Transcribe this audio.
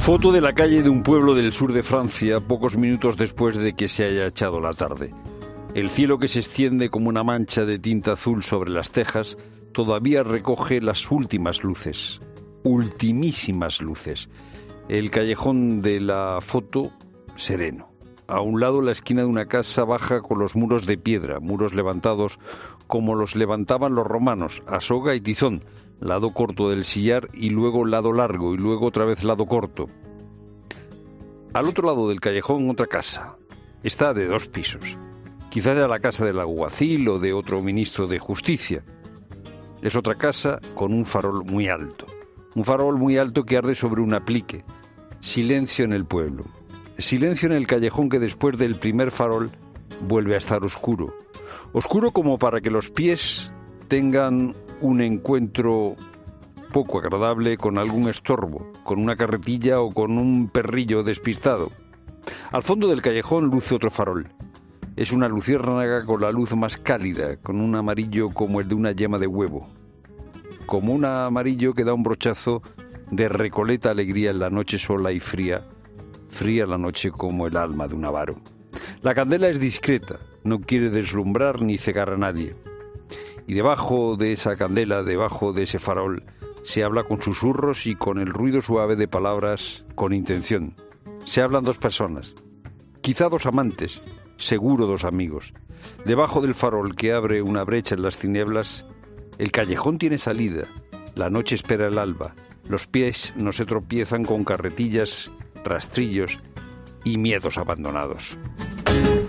Foto de la calle de un pueblo del sur de Francia, pocos minutos después de que se haya echado la tarde. El cielo, que se extiende como una mancha de tinta azul sobre las tejas, todavía recoge las últimas luces, ultimísimas luces. El callejón de la foto, sereno. A un lado, la esquina de una casa baja con los muros de piedra, muros levantados como los levantaban los romanos, a soga y tizón, lado corto del sillar y luego lado largo y luego otra vez lado corto. Al otro lado del callejón, otra casa. Está de 2 pisos. Quizás era la casa del alguacil o de otro ministro de Justicia. Es otra casa con un farol muy alto. Un farol muy alto que arde sobre un aplique. Silencio en el pueblo. Silencio en el callejón, que después del primer farol vuelve a estar oscuro. Oscuro como para que los pies tengan un encuentro poco agradable con algún estorbo, con una carretilla o con un perrillo despistado. Al fondo del callejón luce otro farol. Es una luciérnaga con la luz más cálida, con un amarillo como el de una yema de huevo. Como un amarillo que da un brochazo de recoleta alegría en la noche sola y fría. Fría la noche como el alma de un avaro. La candela es discreta, no quiere deslumbrar ni cegar a nadie. Y debajo de esa candela, debajo de ese farol, se habla con susurros y con el ruido suave de palabras con intención. Se hablan 2 personas, quizá 2 amantes, seguro 2 amigos. Debajo del farol, que abre una brecha en las tinieblas, el callejón tiene salida. La noche espera el alba. Los pies no se tropiezan con carretillas, rastrillos y miedos abandonados.